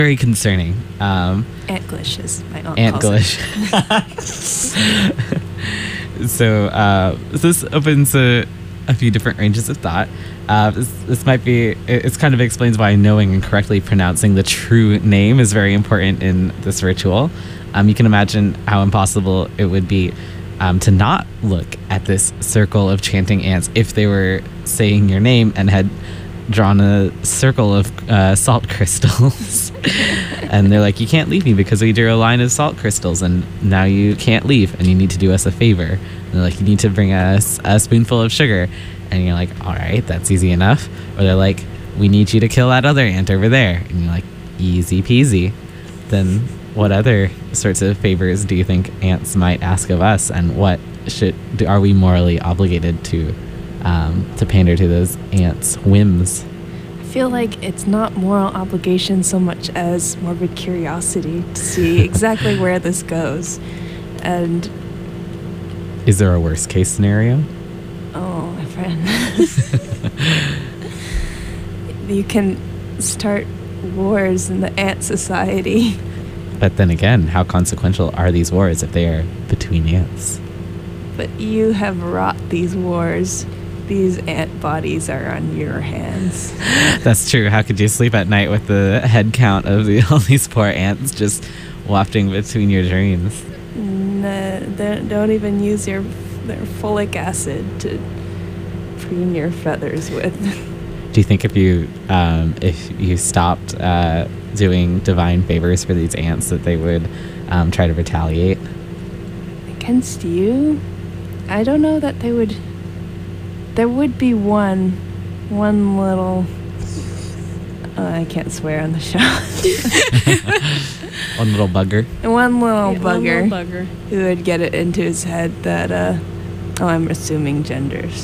very concerning. Antglish, as my aunt Antglish. calls it. So this opens a few different ranges of thought. This might be, it kind of explains why knowing and correctly pronouncing the true name is very important in this ritual. You can imagine how impossible it would be to not look at this circle of chanting ants if they were saying your name and had drawn a circle of salt crystals. And they're like, you can't leave me because we drew a line of salt crystals and now you can't leave and you need to do us a favor. And they're like, you need to bring us a spoonful of sugar. And you're like, all right, that's easy enough. Or they're like, we need you to kill that other ant over there. And you're like, easy peasy. Then what other sorts of favors do you think ants might ask of us, and what are we morally obligated to pander to those ants' whims? I feel like it's not moral obligation so much as morbid curiosity to see exactly where this goes. And is there a worst case scenario? Oh, my friend. You can start wars in the ant society. But then again, how consequential are these wars if they are between ants? But you have wrought these wars. These ant bodies are on your hands. That's true. How could you sleep at night with the head count of all these poor ants just wafting between your dreams? Don't even use their folic acid to preen your feathers with. Do you think if you stopped doing divine favors for these ants that they would try to retaliate? Against you? I don't know that they would. There would be one little... I can't swear on the show. One little bugger. One little bugger who would get it into his head that, I'm assuming genders.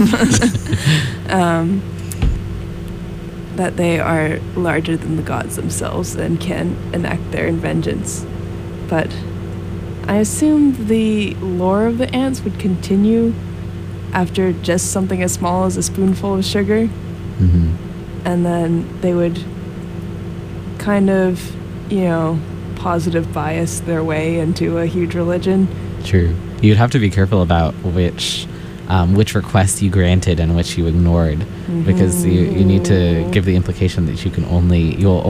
That they are larger than the gods themselves and can enact their vengeance. But I assume the lore of the ants would continue after just something as small as a spoonful of sugar. Mm-hmm. And then they would kind of, positive bias their way into a huge religion. True. You'd have to be careful about which requests you granted and which you ignored, mm-hmm. because you need to give the implication that you will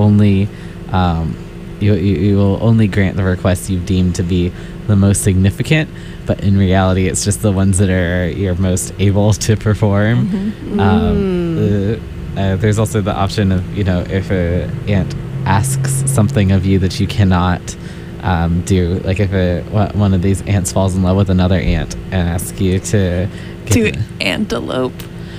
only grant the requests you've deemed to be the most significant, but in reality it's just the ones that you're most able to perform. Mm-hmm. There's also the option of, if an ant asks something of you that you cannot do, like if one of these ants falls in love with another ant and asks you to antelope.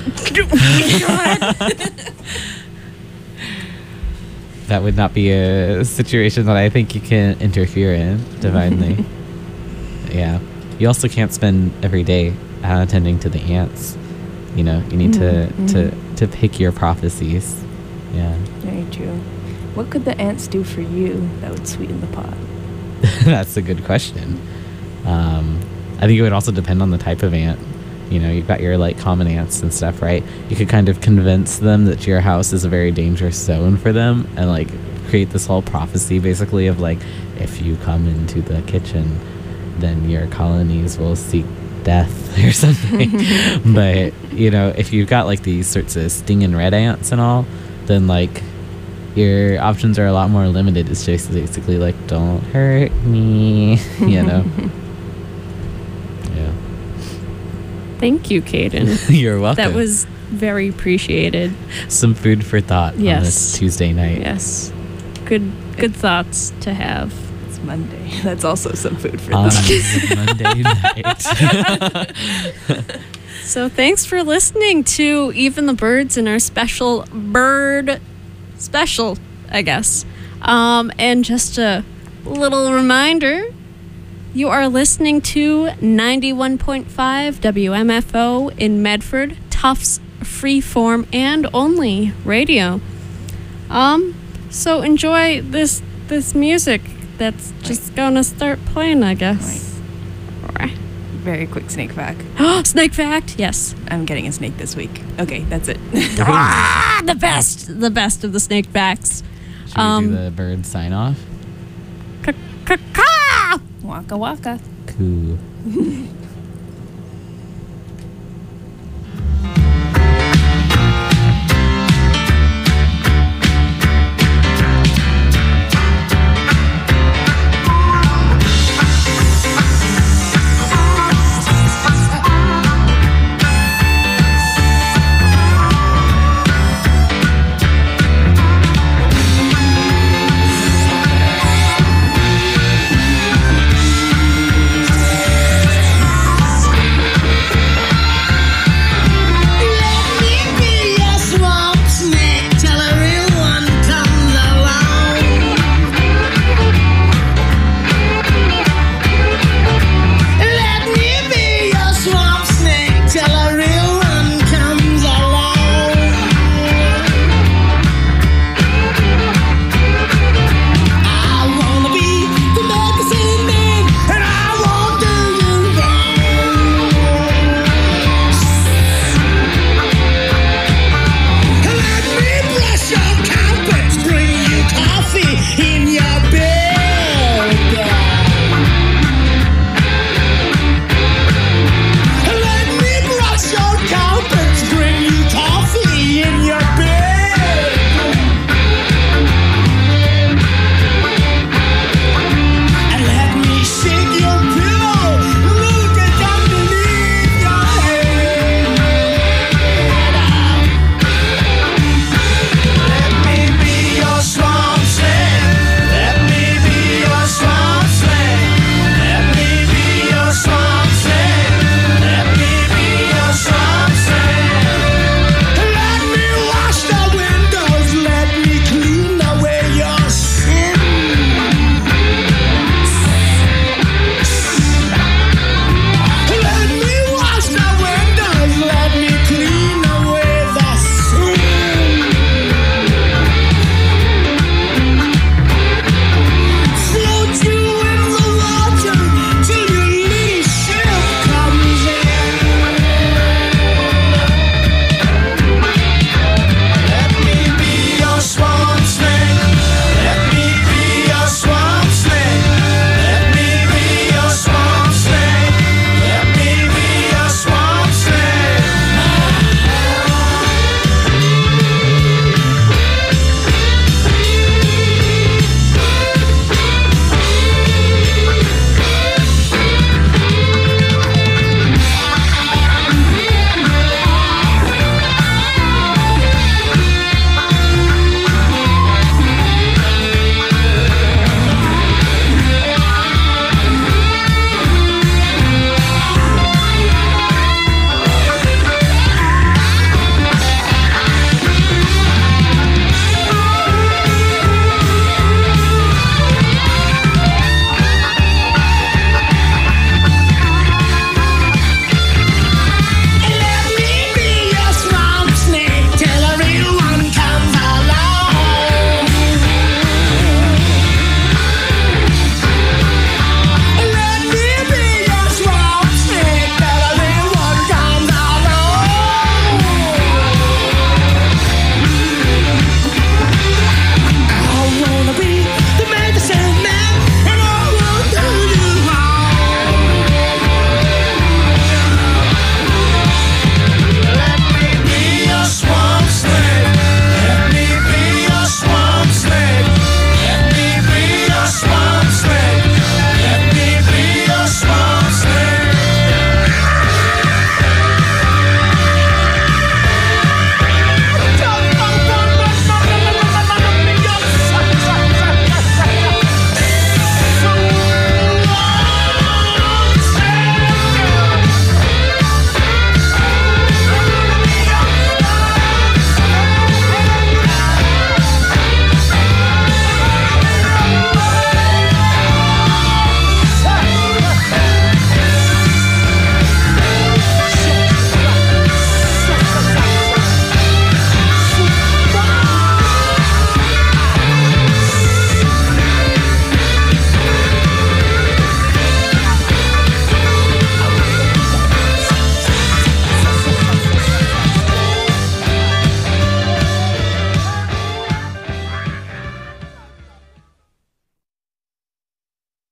That would not be a situation that I think you can interfere in divinely. Yeah. You also can't spend every day attending to the ants. You need to pick your prophecies. Yeah. Very true. What could the ants do for you that would sweeten the pot? That's a good question. I think it would also depend on the type of ant. You've got your common ants and stuff, right? You could kind of convince them that your house is a very dangerous zone for them and create this whole prophecy basically of if you come into the kitchen, then your colonies will seek death or something. But, if you've got these sorts of stinging red ants and all, then your options are a lot more limited. It's just basically don't hurt me, Yeah. Thank you, Caden. You're welcome. That was very appreciated. Some food for thought on this Tuesday night. Yes. Good thoughts to have. It's Monday. That's also some food for thought. Monday night. So thanks for listening to Even the Birds in our special bird special, I guess. And just a little reminder, you are listening to 91.5 WMFO in Medford, Tufts freeform and only radio. So enjoy this music that's just gonna start playing, I guess. Right. Very quick snake fact. Snake fact, yes. I'm getting a snake this week. Okay, that's it. The best of the snake facts. Should we do the bird sign off? Caw! Waka waka. Cool. Let me be your swamp sand.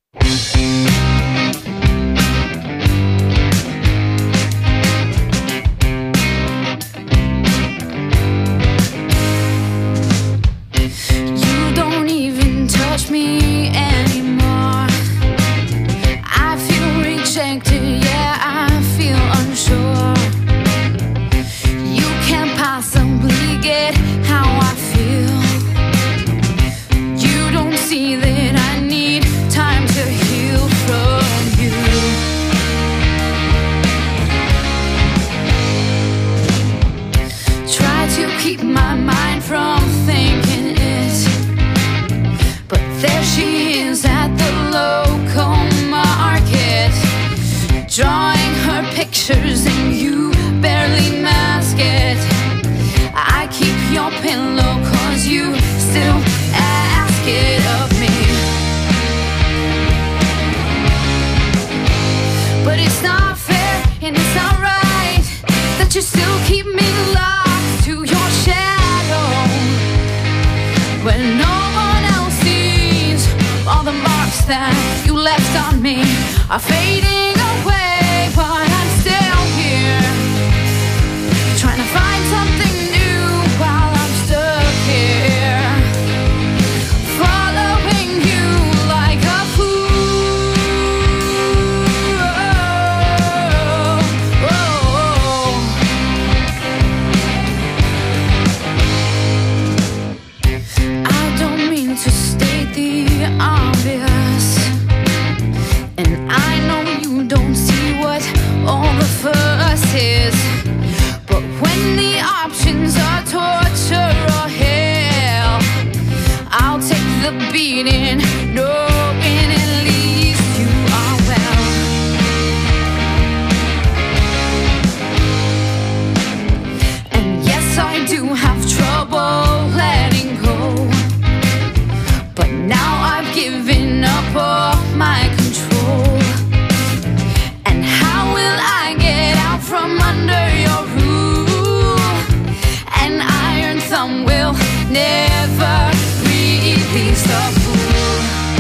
You don't even touch me anymore. I feel rejected, yeah, I feel unsure. You can't possibly get how I feel. You don't see that I need time to heal from you. Try to keep my mind from thinking it, but there she is at the local market, drawing her pictures and you barely mask it. I keep your pillow cause you still ask it of me. But it's not fair and it's not right that you still keep me locked to your shadow, when no one else sees all the marks that you left on me are fading away. But I'm still here, trying to find something new while I'm stuck here, following you like a fool. I don't mean to state the obvious, and I know you don't see what all the fuss is. But when the options are torture or hell, I'll take the beating, knowing at least you are well. And yes, I do have trouble letting go, but now I've given up all my control. And how will I get out from under your rule? An iron thumb will never release the fool.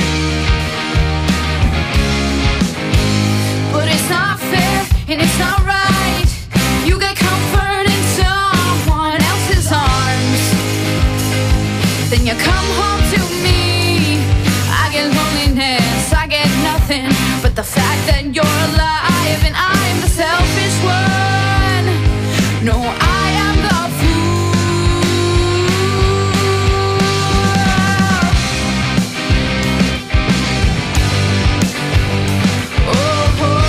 But it's not fair and it's not right. You get comfort in someone else's arms, then you come home to me. I get loneliness, I get nothing but the fact that you're alive and I'm the selfish one. No, I am the fool. Oh, oh,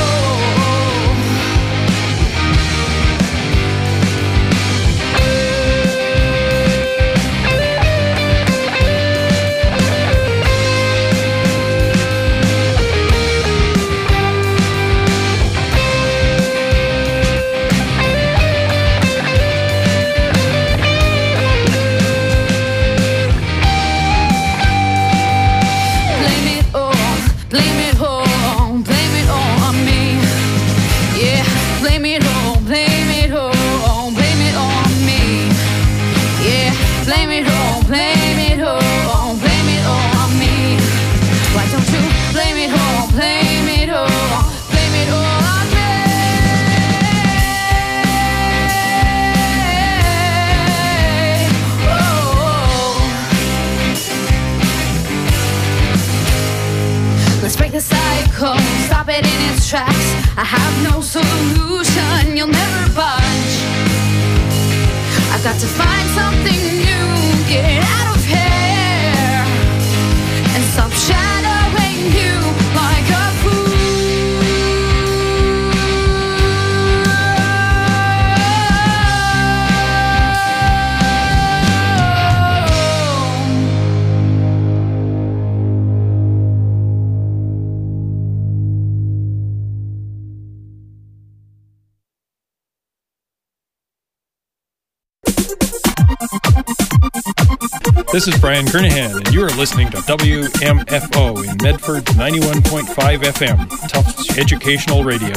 tracks. I have no solution, you'll never budge. I've got to find something new, get out of here, and stop shadowing you like a fool. This is Brian Kernahan, and you are listening to WMFO in Medford 91.5 FM, Tufts Educational Radio.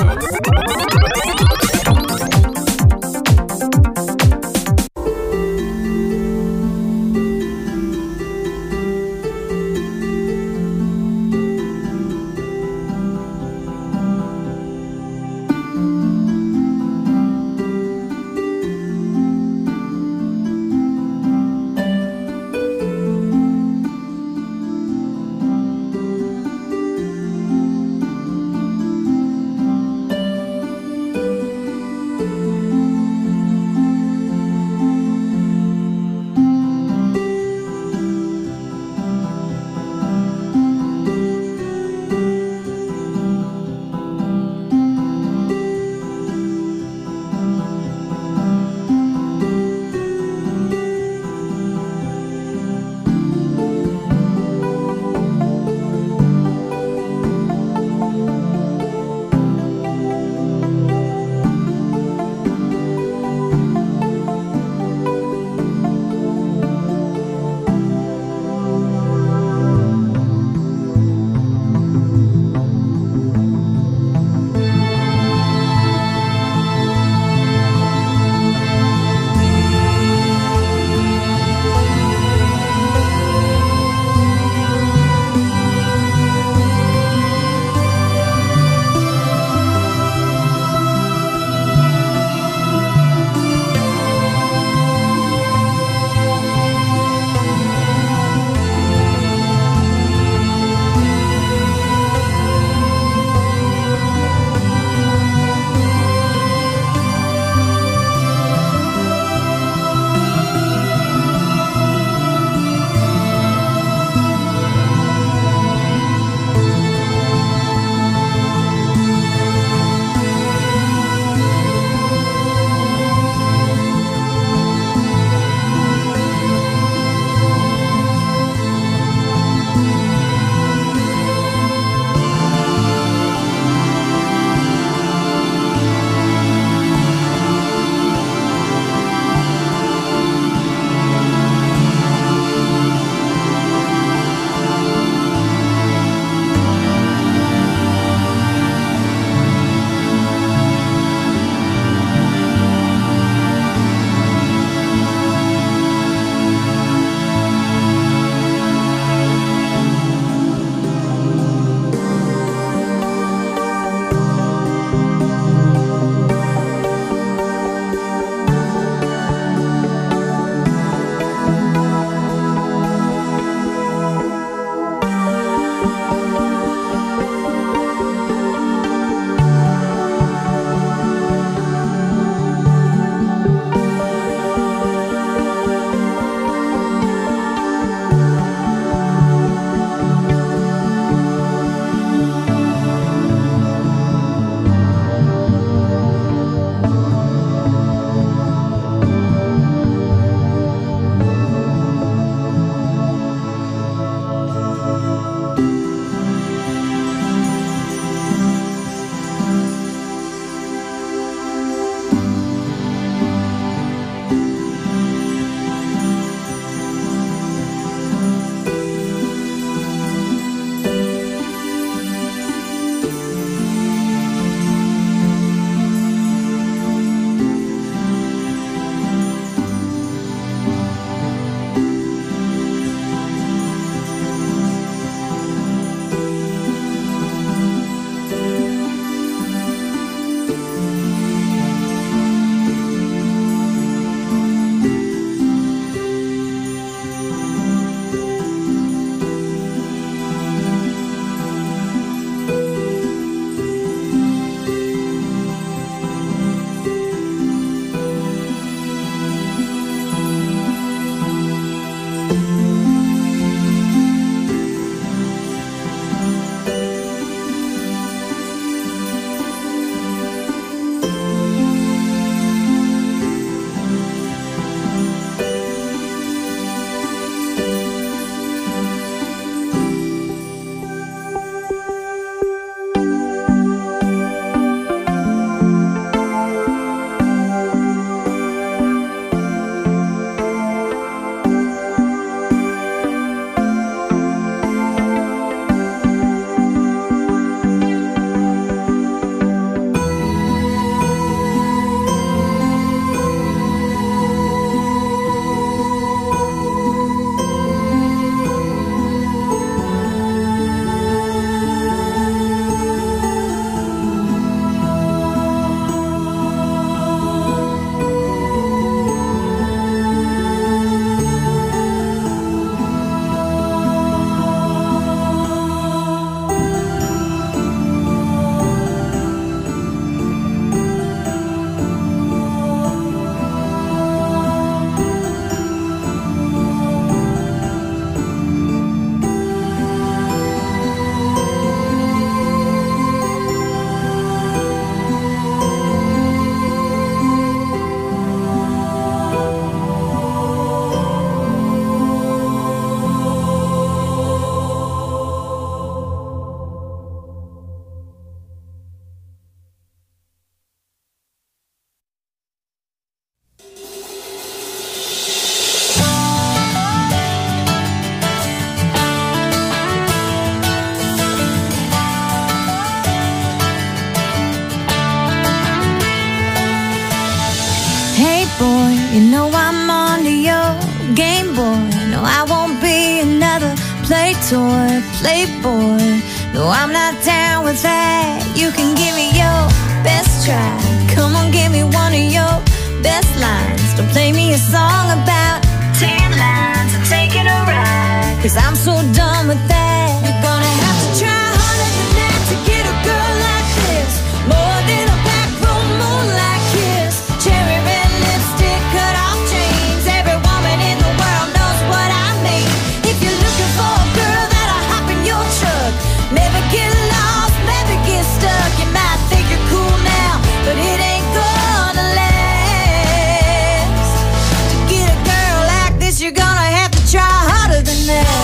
play toy, playboy. No, I'm not down with that. You can give me your best try. Come on, give me one of your best lines. Don't play me a song about 10 lines and taking a ride, 'cause I'm so done with that. You're gonna have to try harder than that to get a girl like this. More than a backroom moonlight kiss. Cherry red lipstick, cut off jeans. Every woman in the world knows what I mean. If you're looking for a girl that'll hop in your truck, never get lost, never get stuck. You might think you're cool now, but it ain't gonna last. To get a girl like this, you're gonna have to try harder than that.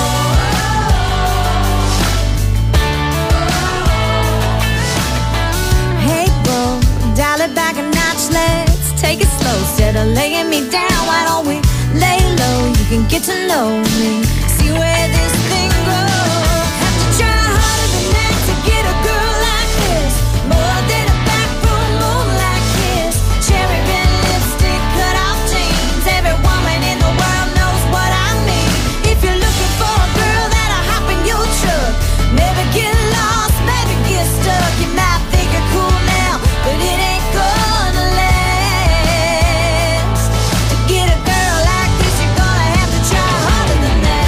Hey, bro, dial it back a notch, let's take it slow. Instead of laying me down, why don't we lay low? You can get to know me, see where this thing goes. Have to try harder than that to get a girl like this. More than a backroom moonlight kiss. Cherry red lipstick, cut off jeans. Every woman in the world knows what I mean. If you're looking for a girl that'll hop in your truck, never get lost, never get stuck. You might think you're cool now, but it ain't gonna last. To get a girl like this, you're gonna have to try harder than that.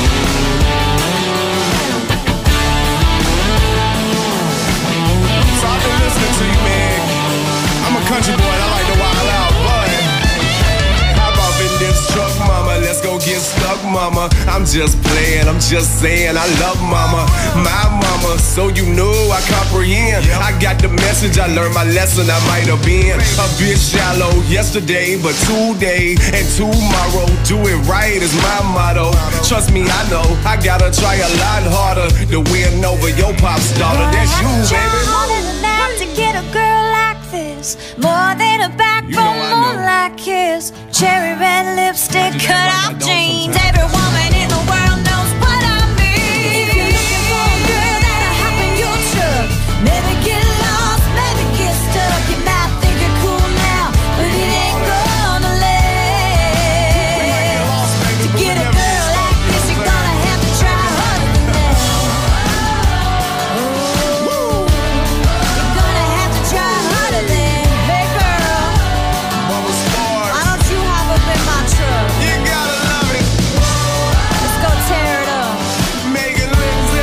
So I've been listening to you, man. I'm a country boy and I like to wild out, but hop off in this truck, mama. Let's go get stuck, mama. I'm just playing, I'm just saying I love mama, my mama. So you know I comprehend. I got the message, I learned my lesson. I might have been a bit shallow yesterday, but today and tomorrow, do it right is my motto. Trust me, I know I gotta try a lot harder to win over your pop's daughter. That's you, baby. Harder than that to get a girl like this. More than a backroom moonlight kiss. Cherry red lipstick, cut off jeans. Every woman in the world knows what I mean. If you're looking for a girl that'll hop in your truck, never get lost, never get stuck. You might think you're cool now, but it ain't gonna last. To get a girl like this, you're gonna have to try harder than that. You're gonna have to try harder than, hey girl, Mama smart. why don't you hop up in my truck? You gotta love it. Let's go tear it up. Megan Lindsay.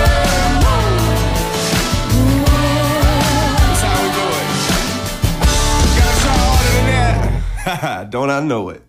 That's how we do it. Gotta try harder than that. Don't I know it?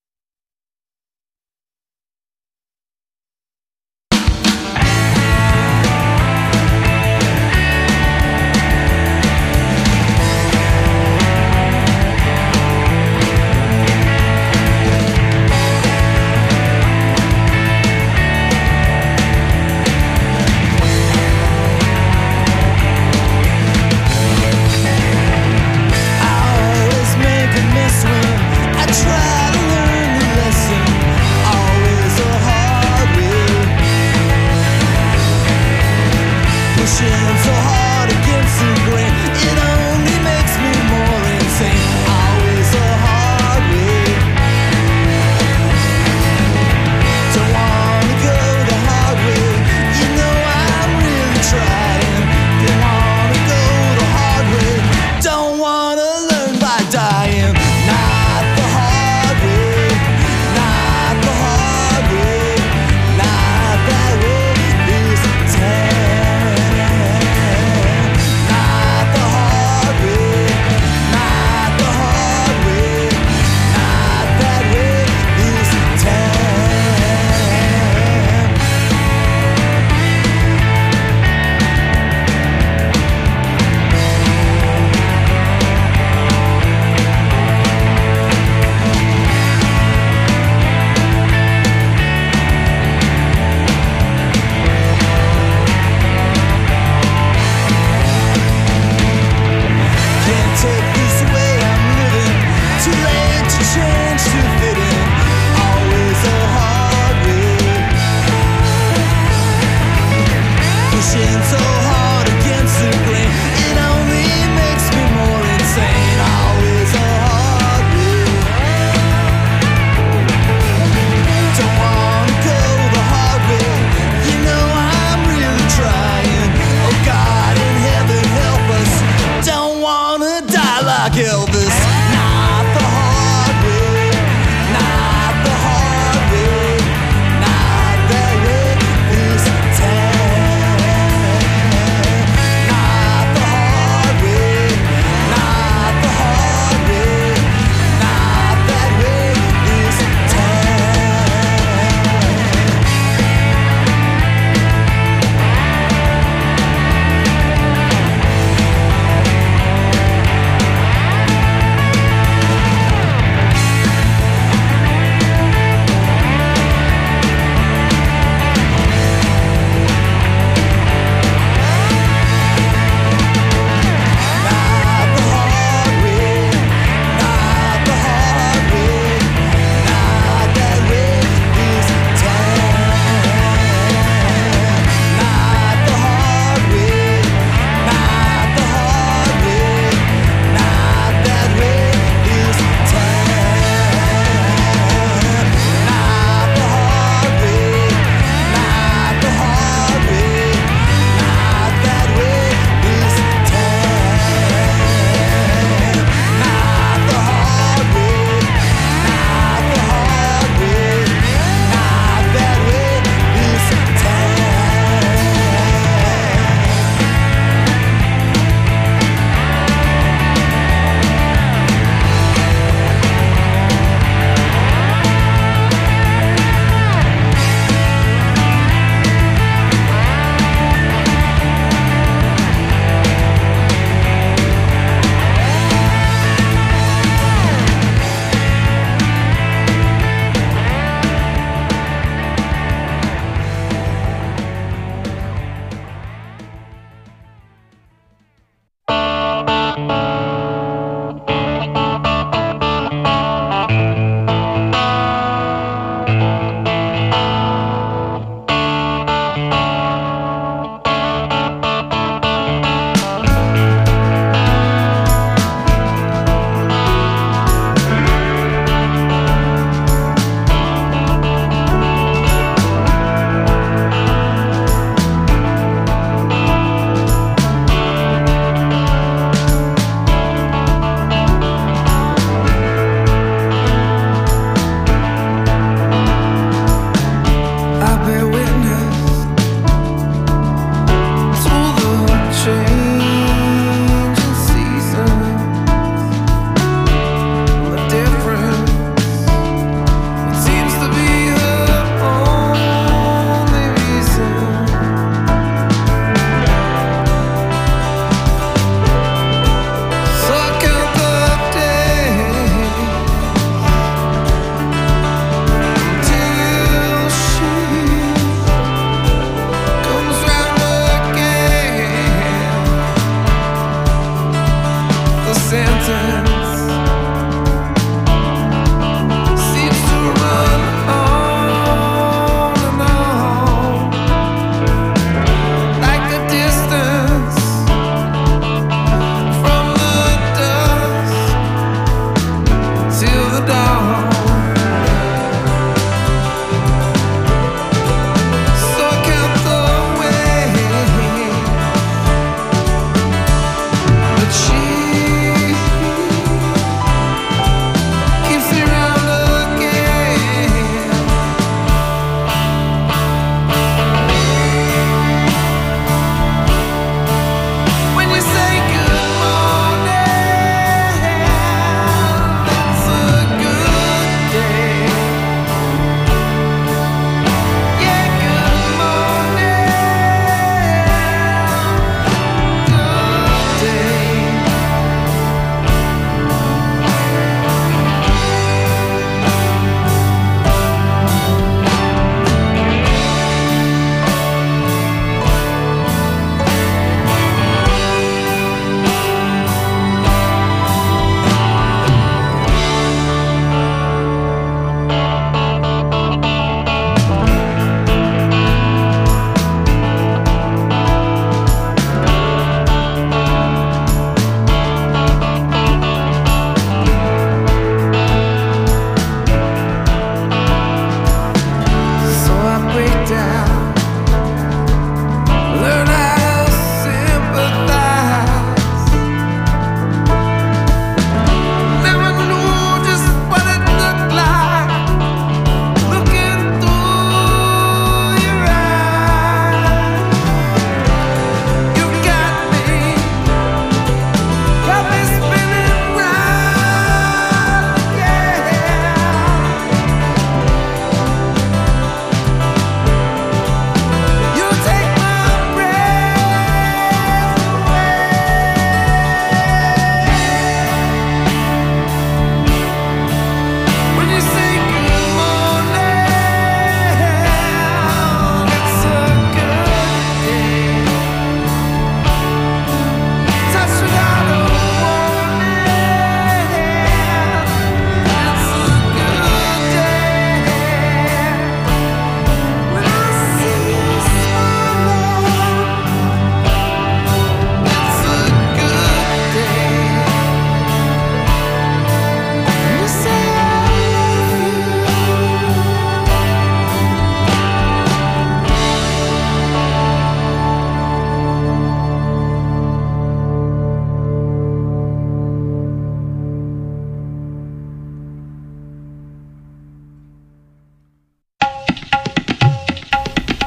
Always make a mess when I try to learn the lesson. Always a hard way. Pushing so hard against the grain, it only makes me more insane. Always a hard way. Don't wanna go the hard way. You know I'm really trying. Don't wanna go the hard way. Don't wanna learn by dying. Not the hard way. Not the hard way. Not that way. This time.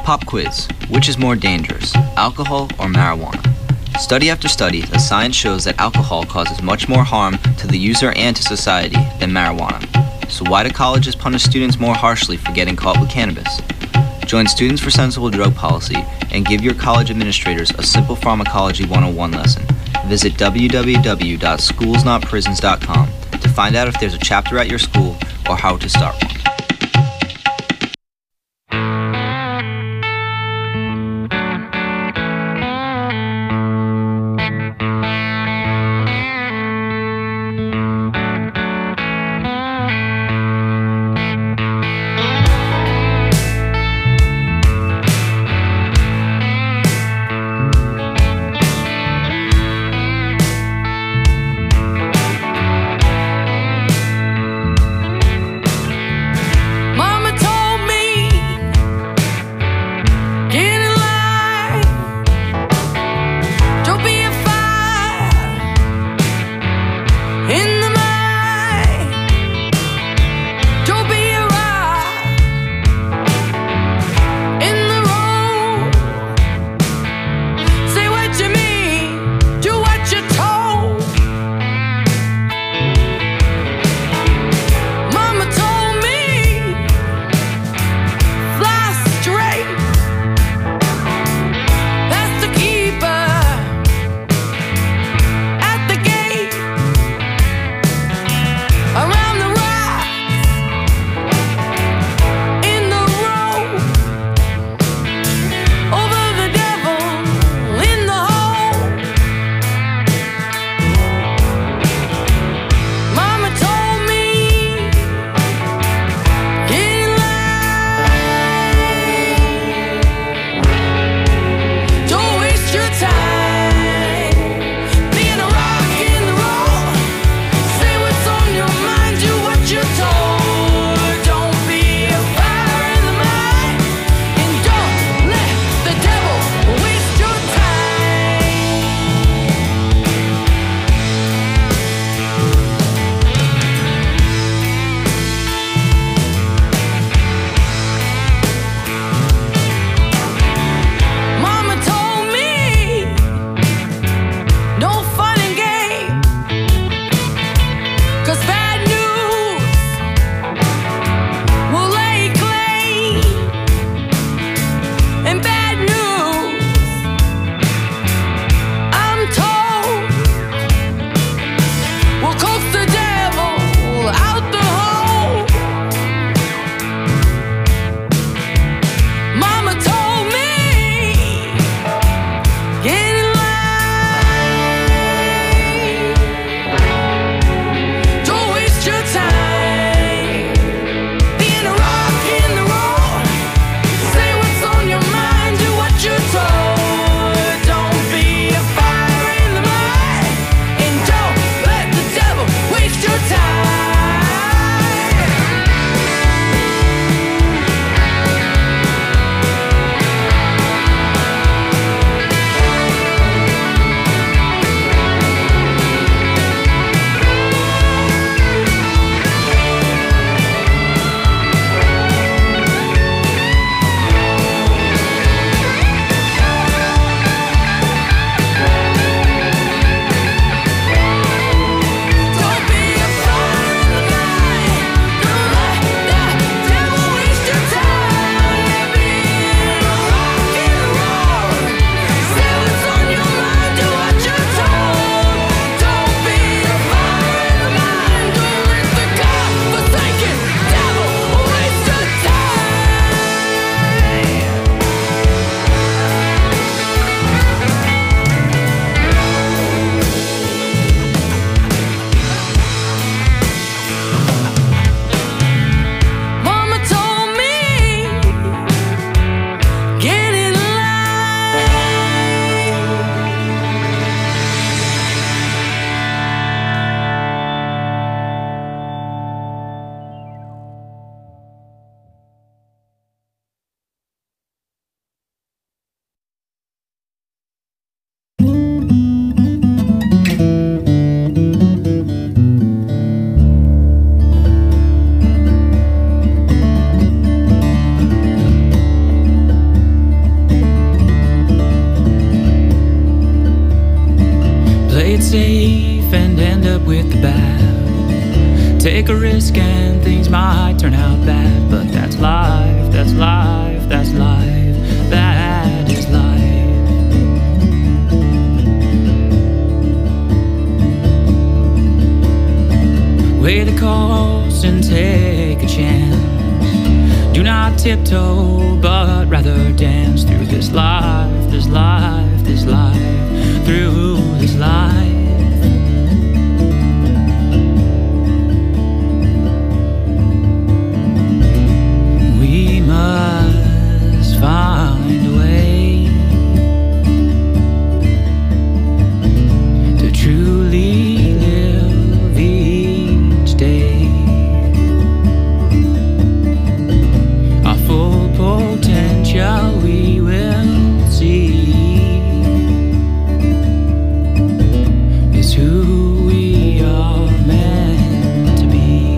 Pop quiz. Which is more dangerous, alcohol or marijuana? Study after study, the science shows that alcohol causes much more harm to the user and to society than marijuana. So why do colleges punish students more harshly for getting caught with cannabis? Join Students for Sensible Drug Policy and give your college administrators a simple pharmacology 101 lesson. Visit www.schoolsnotprisons.com to find out if there's a chapter at your school or how to start one. safe and end up with the bad. Take a risk and things might turn out bad, but that's life, that's life, that's life, that is life. Weigh the cost and take a chance. Do not tiptoe, but rather dance through this life, this life, this life, through this life. We must find a way to truly live each day. Our full potential we will see is who we are meant to be.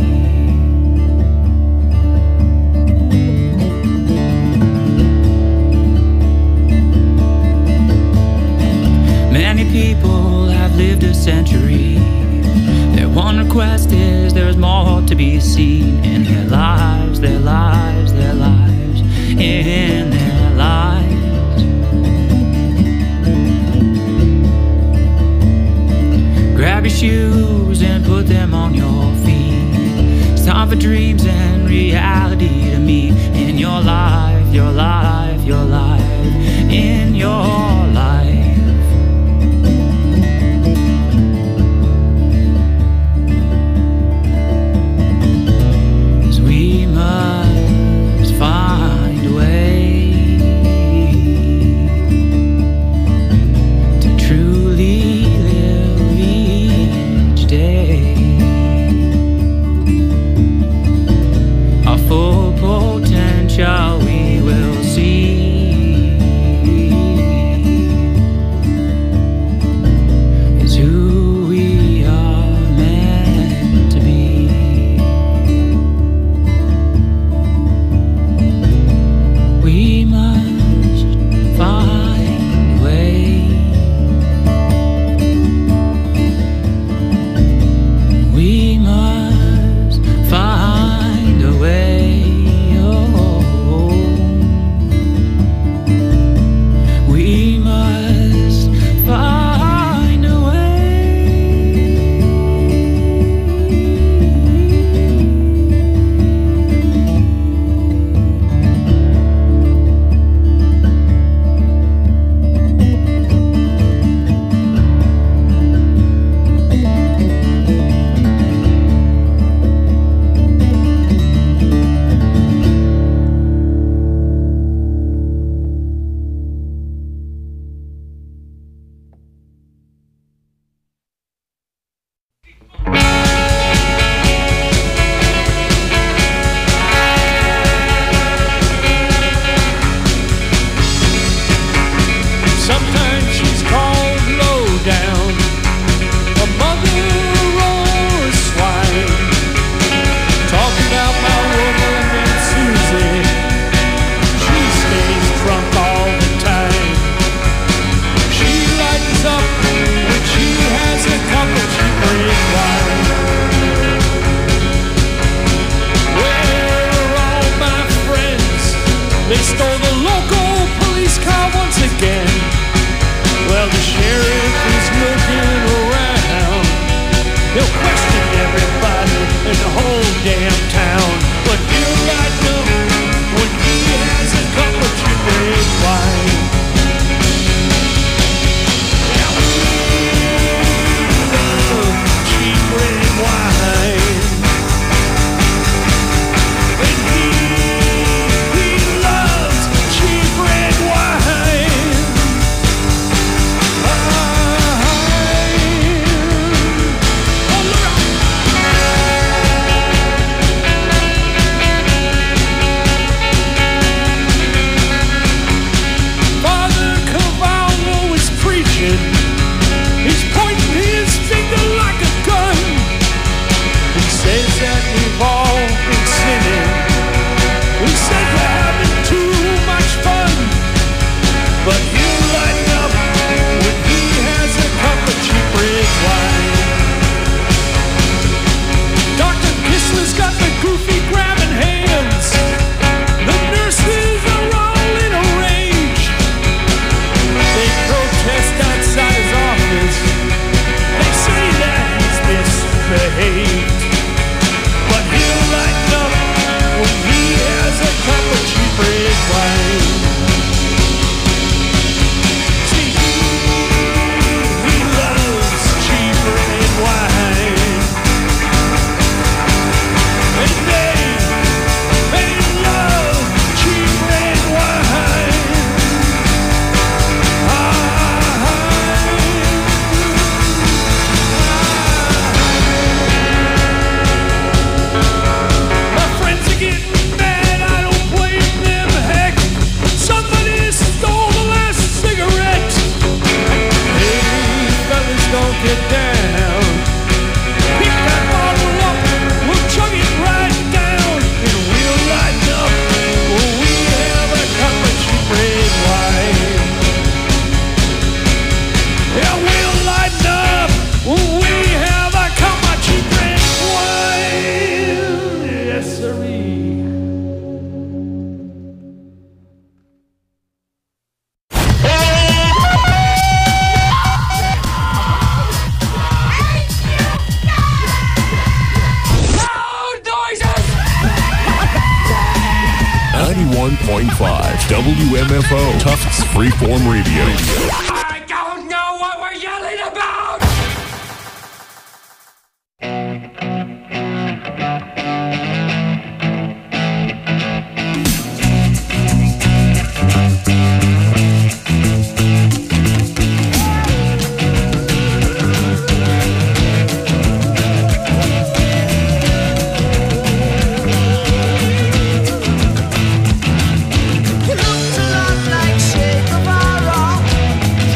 Many people have lived a century. Their one request is there's more to be seen in their lives, their lives, their lives, in their lives. Grab your shoes and put them on your feet. It's time for dreams and reality to meet in your life, your life, your life, in your life. 'Cause we must find a way to truly live each day. Our WMFO, Tufts Freeform Radio. I don't know what we're yelling about! You looked a lot like Che Guevara.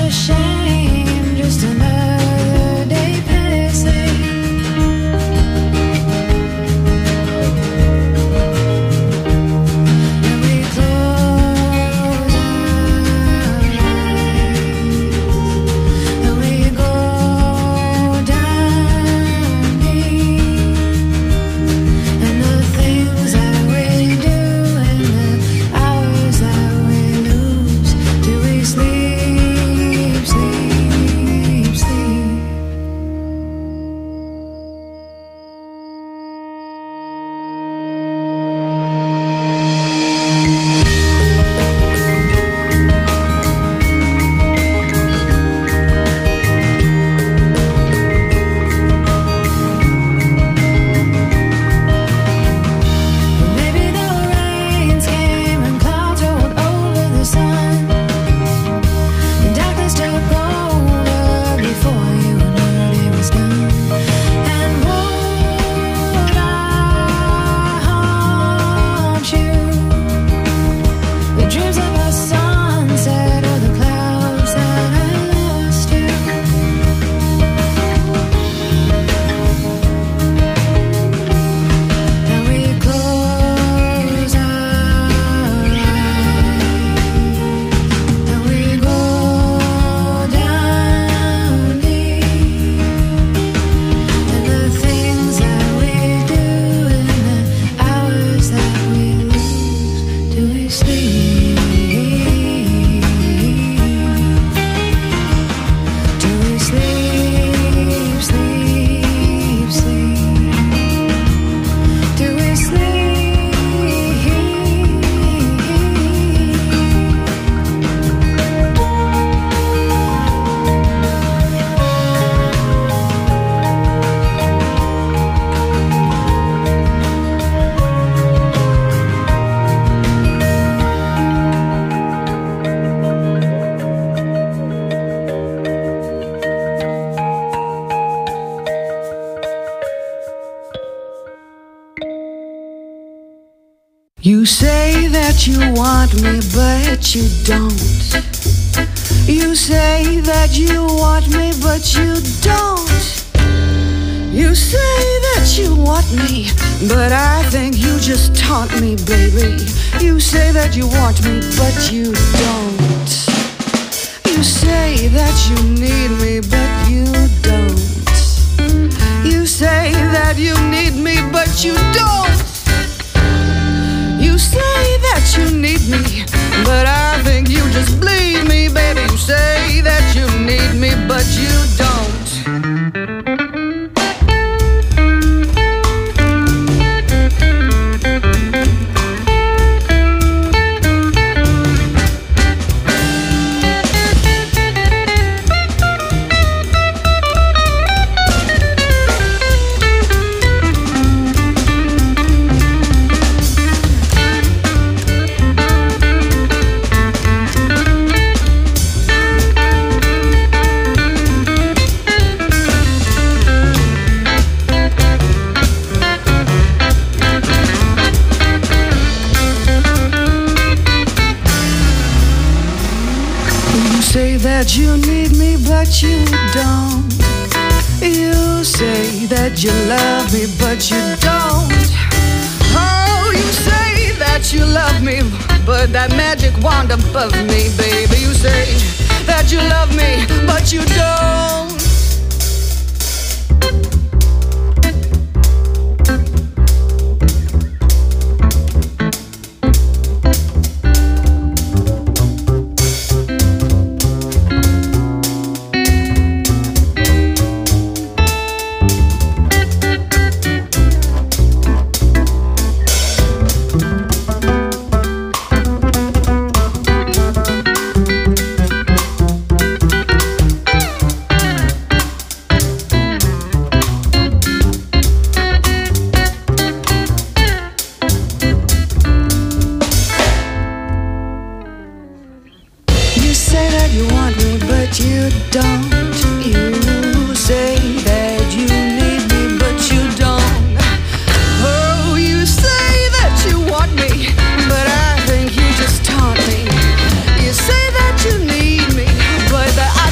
a shame, just another day passing. And we close our eyes, and we go down deep, and the things that we do and the hours that we lose till we sleep, sleep, sleep. Maybe the rains came and clouds rolled over the sun. The darkness took over before you knew it was done. And would I haunt you? The dreams of a sunset or the clouds that I lost you. And we close our eyes, and we go down deep, and the things that we do and the hours that we lose till we sleep, till we sleep, sleep, sleep. Do we sleep? You say that you want me, but you don't. You say that you want me, but you don't. You say that you want me, but I think you just taunt me, baby. You say that you want me, but you don't. You say that you need me, but you don't. You say that you need me, but you don't. You say that you need me, but I think you just bleed me, baby. You say that you need me, but you don't. You say that you need me, but you don't. You say that you love me, but you don't. Oh, you say that you love me, but that magic wand above me, baby. You say that you love me, but you don't. you don't. You say that you need me, but you don't. Oh, you say that you want me, but I think you just taunt me. You say that you need me, but that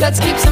Let's keep some